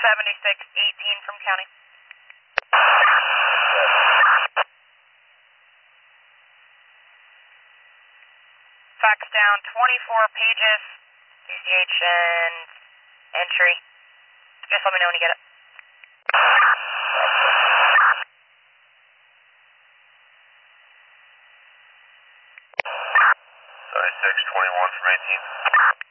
7618 from county. Fax down 24 pages, UCH and entry. Just let me know when you get it. 7621 from 18.